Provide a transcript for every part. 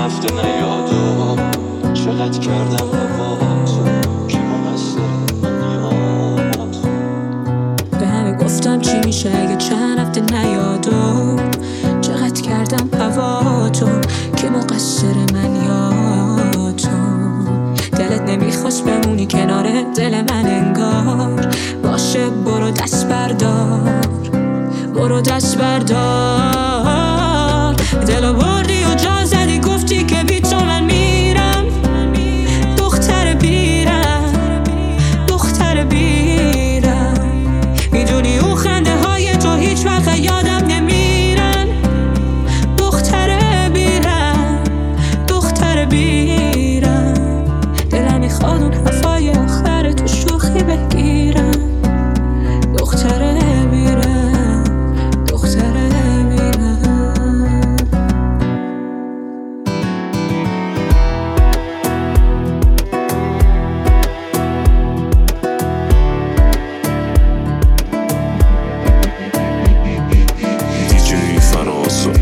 رفته نیادو چقدر کردم هوا تو که مقصر من یاد به همه گفتم چی میشه اگه چند هفته نیادو چقدر کردم هوا تو که مقصر من یا تو دلت نمیخواست بمونی کنار دل من انگار باشه برو دست بردار برو دست بردار دلو بردی و جا زدی گفتی که بی تو من میرم دختر بیرم دختر بیرم میدونی اون خنده های تو هیچ وقت یادم نمیرن دختر بیرم دختر بیرم دلم میخواد اون حرفای آخر تو شوخی بگیرم دختر بیرم دختر بیرم دیجی فراسو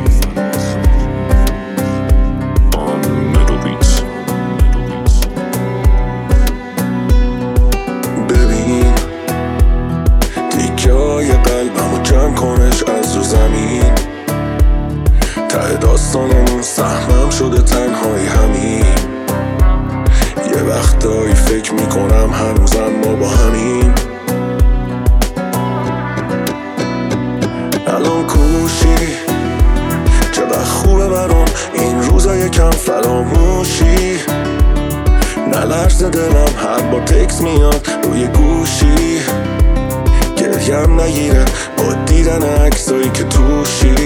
ببین دیگه های قلبمو جمع کنش از رو زمین ته داستانمون سهمم شده تنهایی همین یه وقتایی فکر میکنم هنوزم ما با همین الان کوشی چقدر خوبه برام این روزا یکم فراموشی نلرزه دلم هر بار تکس میاد روی گوشی گریم نگیره با دیدن عکسایی که توشی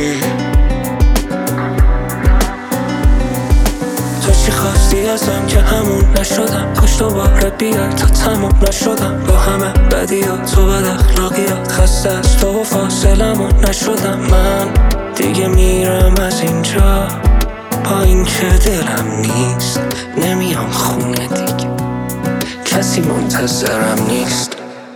تو چی خواستی ازم که همون نشدم کاش دوباره بیای تا تموم نشدم با همه بدیات و بد اخلاقیات خسته از تو و فاصلمون نشدم من دیگه میرم از اینجا با این که دلم نیست نمیام خونه دیگه کسی منتظرم نیست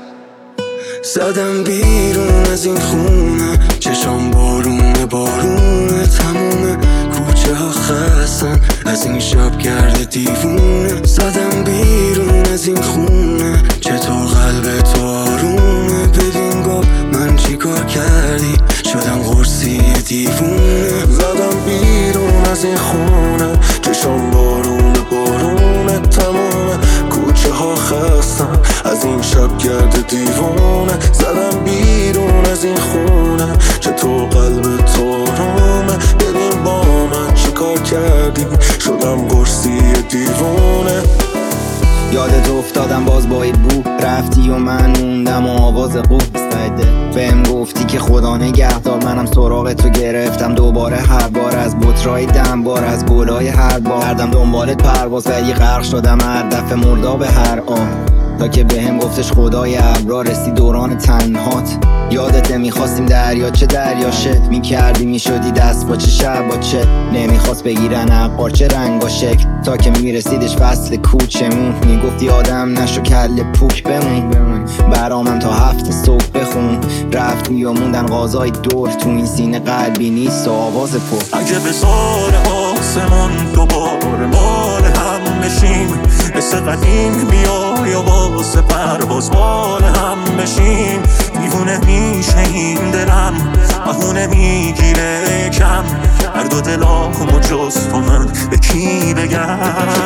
زدم بیرون از این خونه چشام بارونه بارونه تمومه کوچه ها خستن از این شب گرد دیوونه زدم بیرون از این خونه چطور قلب تو آرومه ببین گفت من چی کار کردی شدم قرصی دیوونه زدم بیرون از این خونه چشام بارونه بارونه تمومه کوچه ها خستن از این شب گرد دیوونه زدم بیرون از این خونه چطور قلب تو آرومه ببین با من چی کار کردی شدم قرصی دیوونه یادت افتادم باز با بو رفتی و من موندم و آواز قوب بهم گفتی که خدا نگهدار منم سراغ تو گرفتم دوباره هر بار از بطرای دم بار از گلای هر بار کردم دنبالت پرواز ولی غرق شدم هر دفعه مرداب هر آن تا که بهم گفتش خدای ابرا رسی دوران تنهات یادت نمیخواستیم دریاچه دریاشه میکردی میشدی دست با چه شب با چه نمیخواست بگیرن عقار چه رنگ و شکل تا که میرسیدش فصل کوچمون میگفتی آدم نشو کل پوک بمون برامم تا 7 صبح بخون رفتی و موندن غازای دور تو این سینه قلبی نیست و آواز پر اگه به سال آسمون دوباره مال هم بشیم مثل قدیم بیای و واسه پرواز مال هم بشیم دیوونه میشه این دلم بهونه میگیره کم هر دو دلامو جز تو من به کی بگم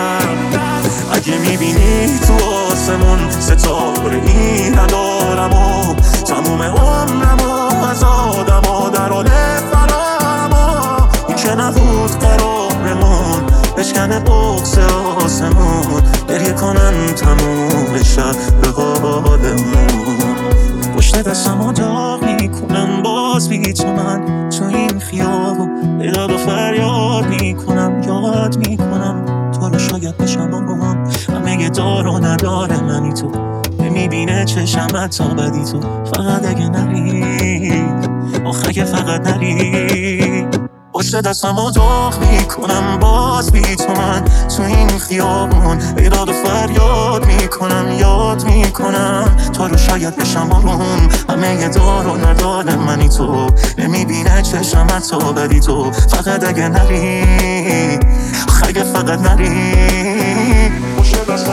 اگه میبینی تو آسمون ستاره این ندارم و تموم عمرم و از آدم ها در حال فرارم و این که نبود قرارمون بشکنه بغض آسمون گریه کنن تموم شب به حالمون پشت دستم داغ میکنم باز بی تو من تو این خیابون بیداد و فریاد میکنم یاد میکنم تو رو شاید بشم هم همه دار و نداره منی تو میبینه چشمت تا بدی تو فقط اگه نری آخه اگه فقط نری پشت دستم داغ میکنم باز بی تو من تو این خیابون بیداد و فریاد میکنم یاد میکنم تو رو شاید بشم آروم همه دار و نداره منی تو نمیبینه چشمت تا بدی تو فقط اگه نری دیگه فقط نری باشه دست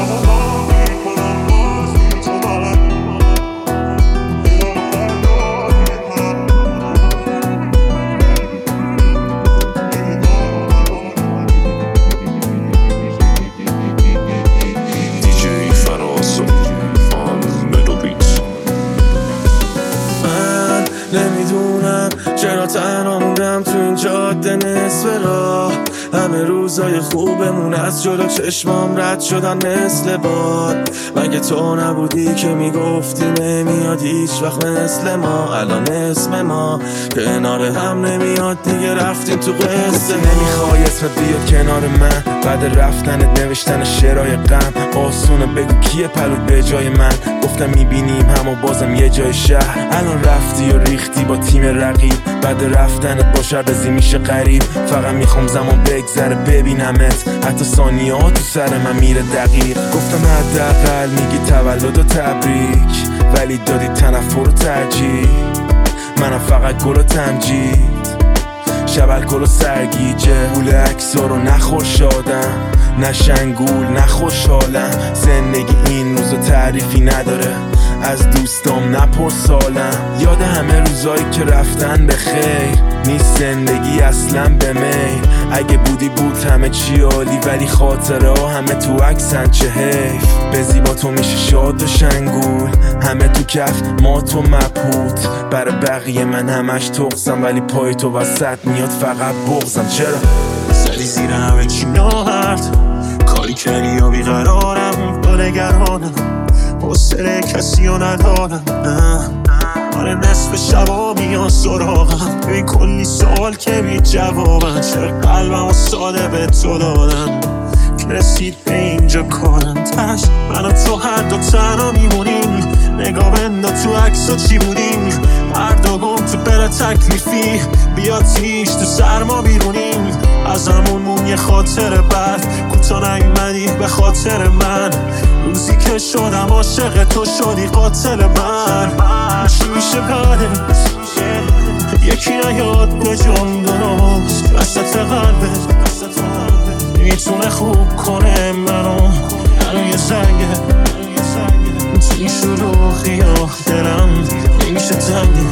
نمیدونم چرا تنها موندم تو این جاده نصف راه همه روزای خوبمون از جلو چشمام رد شدن مثل باد مگه تو نبودی که میگفتی نمیاد هیچ وقت مثل ما الان اسم ما کنار هم نمیاد دیگه رفتیم تو قصه نمیخوای اسمت بیاد کنار من بعد رفتنت نوشتن شعرهای غم آسونه بگو کیه پلوت به جای من گفتم میبینیم هم و بازم یه جای شهر الان رفتی و ریختی با تیم رقیب بعد رفتنت با شربزی میشه غریب فقط میخوام زمان بگذره ببینمت حتی ثانیه ها تو سر من میره دقیق گفتم حداقل میگی تولد و تبریک ولی دادی تنفر و ترجیح منم فقط گل و تمجید شب الکل و سرگیجه گول اکسا رو نخور شادم نه شنگول نه خوشحالم زندگی این روزا تعریفی نداره از دوستام نپرسالم یاد همه روزایی که رفتن به خیر نیست زندگی اصلا به میل اگه بودی بود همه چی عالی ولی خاطره ها همه تو عکسن چه حیف به زیبا تو میشه شاد و شنگول همه تو کف ما تو مبهوت برای بقیه من همش تقصم ولی پای تو وسط میاد فقط بغضم چرا زدی زیر همه چی ناهرد کاری کردی یا بیقرارم با نگرانم حوصله کسی رو ندارم آره نصف شبا میان سراغم به کلی سوال که بی جوابم چرا قلبم و ساده به تو دادم که رسید به اینجا کارم تش من و تو هر دو تنها میمونیم نگاه بندا تو عکسا چی بودیم هر دو گم تو بره تکلیفی بیا تیش تو سرما بیرونیم از همون یه خاطر بد کوتا نیومدی به خاطر من روزی که شدم عاشق تو شدی قاتل من چی میشه بعدش یکی نیاد به جام درست وسط قلبت میتونه خوب کنه منو الان یه زنگه تو این شلوغی ها دلم نمیشه تنگه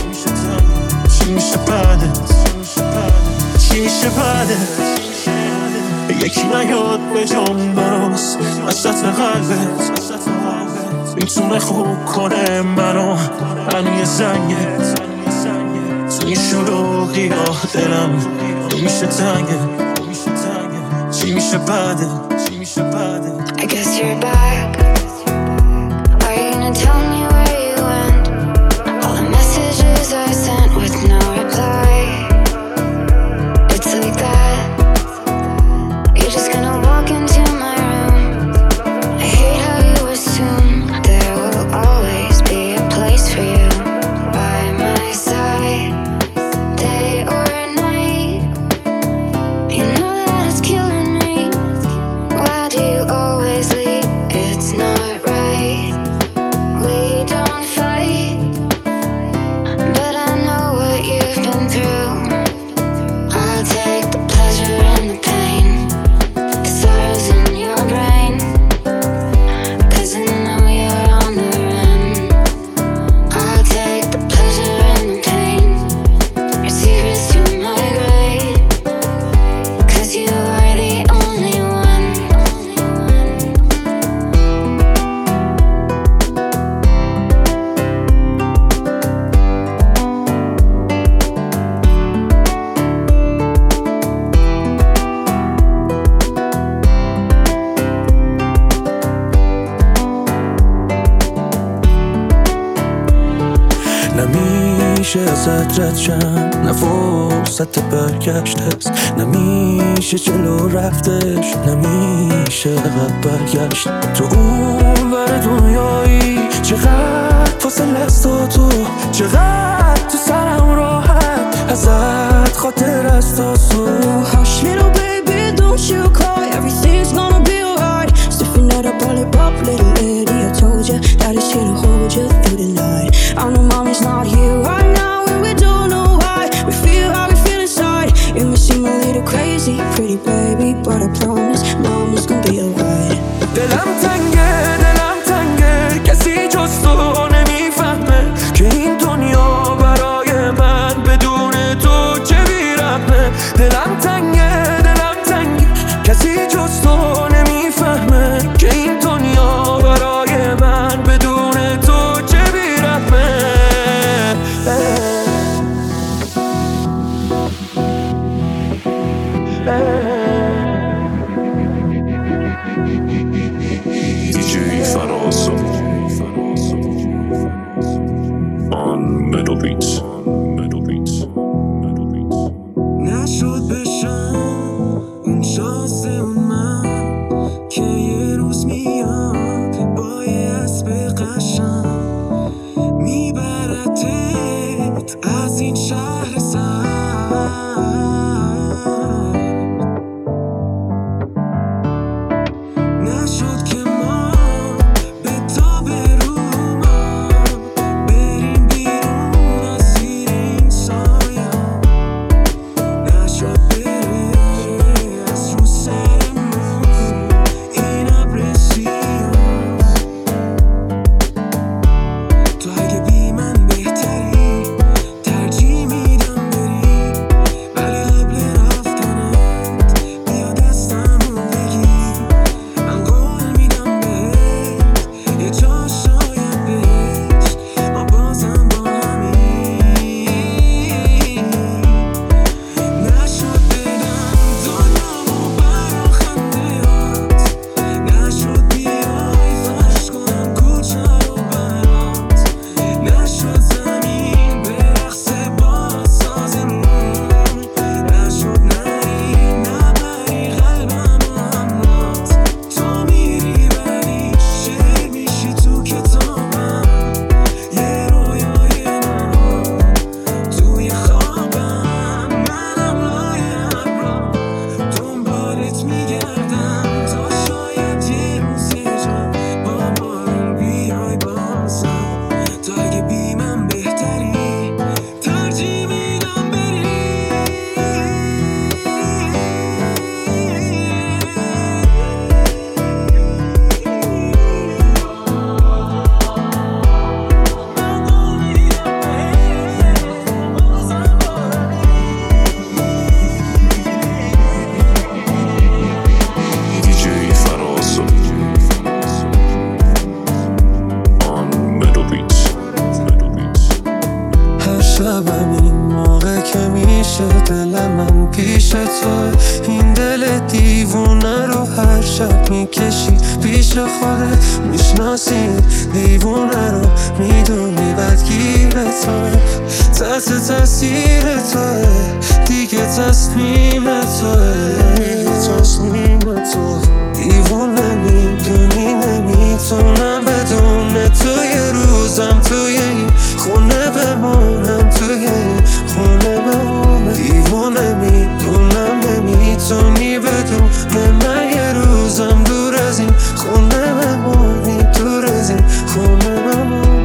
چی میشه بعدت چی میشه بعدت یکی نیاد به جام درست وسط قلبت میتونه خوب کنه منو الان یه زنگه تو این شلوغی ها دلم نمیشه تنگه چی میشه بعدت چی میشه بعدت I guess you're back. Are you gonna tell me where you went? All the messages I sent with no reply. It's like that. You're just gonna walk into my room. I hate how you assume there will always be a place for you by my side, day or night. You know that it's killing me. Why do you always leave? It's not right. We don't fight, but I know what you've been through. I'll take the pleasure and the pain, the sorrows in your brain, 'cause I know you're on the run. I'll take the pleasure and the pain, your secrets to my grave, 'cause you are the only one. نمیشه ازت رد شم نه فرصت برگشت هست نمیشه جلو رفتش نمیشه عقب برگشت تو اون ور دنیایی چقدر فاصله است تا تو چقدر تو سرم راحت ازت خاطر است تا تو Hush little baby, don't you cry. Everything's gonna be alright. Stiffen that up, all it up, little lady. I told you that it's here to hold you through the night. I know mommy's not here right now, and we don't know why. We feel how we feel inside. You may seem a little crazy, pretty baby, but I promise mama's gonna be alright. دلم تنگه کسی جز تو نمیفهمه که این دنیا برای من بدون تو چه بی‌رحمه. دلم تنگه کسی جز تو نمیفهمه که این دنیا برای من بدون تو چه بی‌رحمه. دیجی فراز آن مدو بیت نشد بشم اون شانس من که یه روز میاد با یه اسب قشنگ میبردت از این شهر سرد. نشد که ما به تاب روما بریم بیرون از زیر این سایه. نشد بره از رو سرمون این ابر سیاه. تو اگه بی من بهتری ترجیح میدم بری، ولی قبل رفتنت بیا دستمو بگیر. من قول میدم بهت یه جا شاید بهش ما بازم با همین. نشد بدم دنیامو برا خندهات، نشد بیای فرش کنم کوچه رو برات، نشد زمین برقصه با سازمون، نشد نری نبری قلبمو همراهت. تو میری ولی شعر میشی تو کتابم، یه رویای نهان توی خوابم. منم لای ابرا دنبالت میگردم تا شاید یه روز یه جا با بارون بیای بازم. تو اگه بی من بهتری ترجیح میدم بری. دیجی فراز آن مدو بیت هر شبم این موقع که میشه دلم من پیش تو، این دل دیوونه رو هر شب میکشی پیش خودت. میشناسی دیوونه رو میدونی بدگیر تو، تحت تاثیر تو دیگه تصمیم تو. دیوونه میدونی نمیتونم بدون تو یه روزم توی این خونه بمونم، توی این خونه بمونم. دیوونه میدونم نمیتونی بدون من یه روزم دور از این خونه بمونی، دور از این خونه بمونی.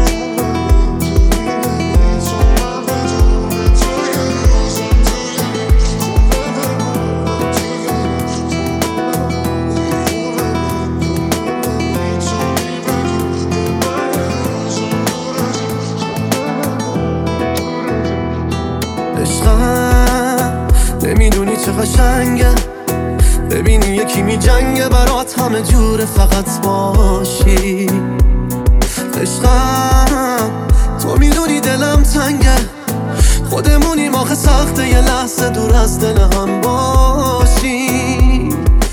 عشقم نمیدونی چه قشنگه، ببینی یکی می جنگه برات همه جوره فقط باشی. عشقم تو میدونی دلم تنگه، خودمونیم آخه سخته یه لحظه دور از دل هم باشی.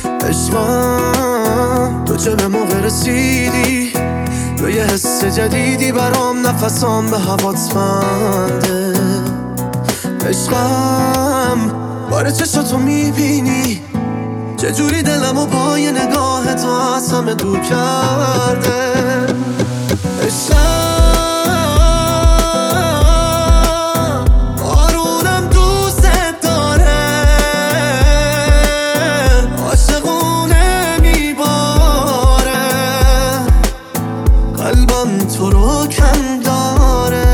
عشقم تو چه به موقع رسیدی، تو یه حس جدیدی برام، نفسام به هوات بنده. عشقم باره چشاتو میبینی چجوری دلمو با یه نگاه تو از همه دور کرده. عشقم آرونم دوست داره، عاشقونه میباره، قلبم تو رو کم داره.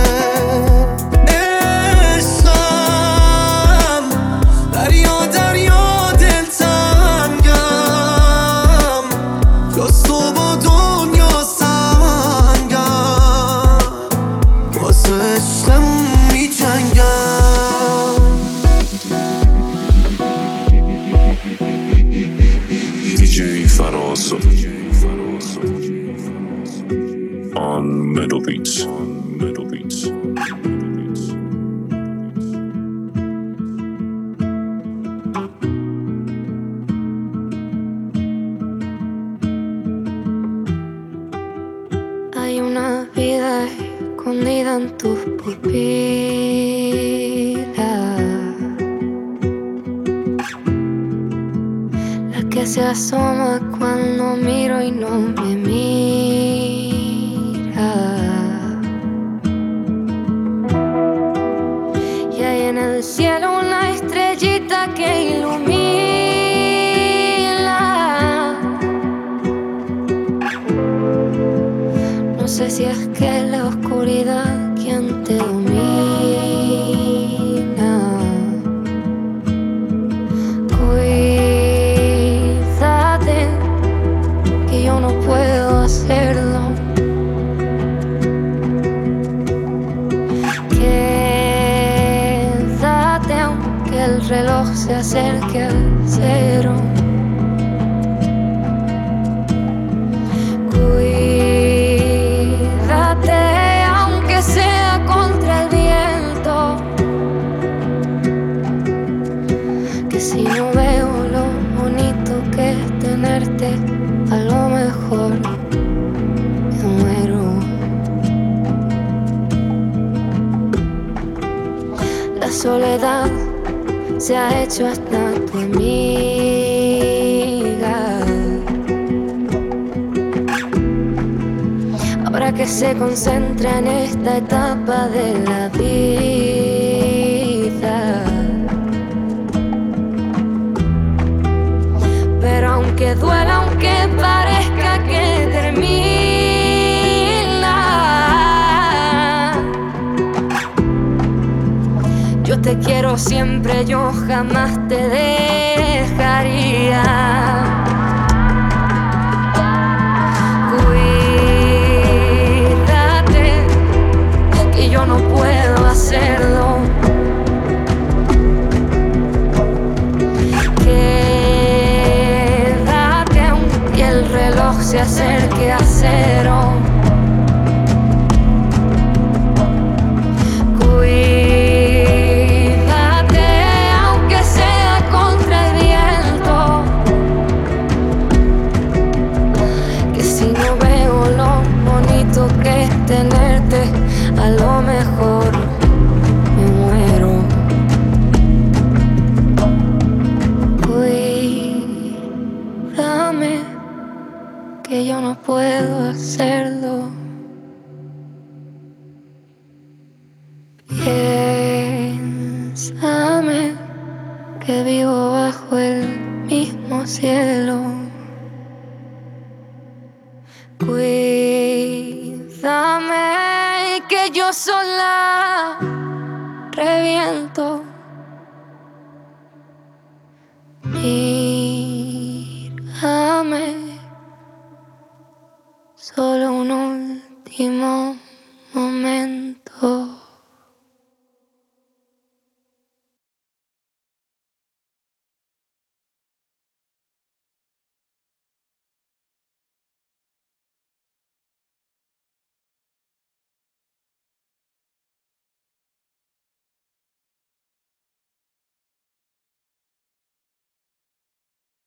عشقم دریا دریا دلتنگ Faroso on Metal Beats. Hay una vida escondida en tus pupilas, la que se asoma cuando miro y no me mira. Y hay en el cielo una estrellita que ilumina. No sé si es que la oscuridad quien te domina. Cuídate, que yo no puedo hacerlo. Quédate aunque el reloj se acerque al cero. Sea contra el viento, que si no veo lo bonito que es tenerte, a lo mejor me muero. La soledad se ha hecho hasta tu amiga. Ahora que se concentra en esta etapa de la vida. Pero aunque duela, aunque parezca que termina, yo te quiero siempre, yo jamás te dejaría. Yo no puedo hacerlo. Quédate aunque el reloj se acerque a cero. Cuídate aunque sea contra el viento, que si no veo lo bonito que es tenerte, a lo mejor me muero. Cuídame, que yo no puedo hacerlo. Piénsame, que vivo bajo el mismo cielo. Cuídame, que yo sola reviento.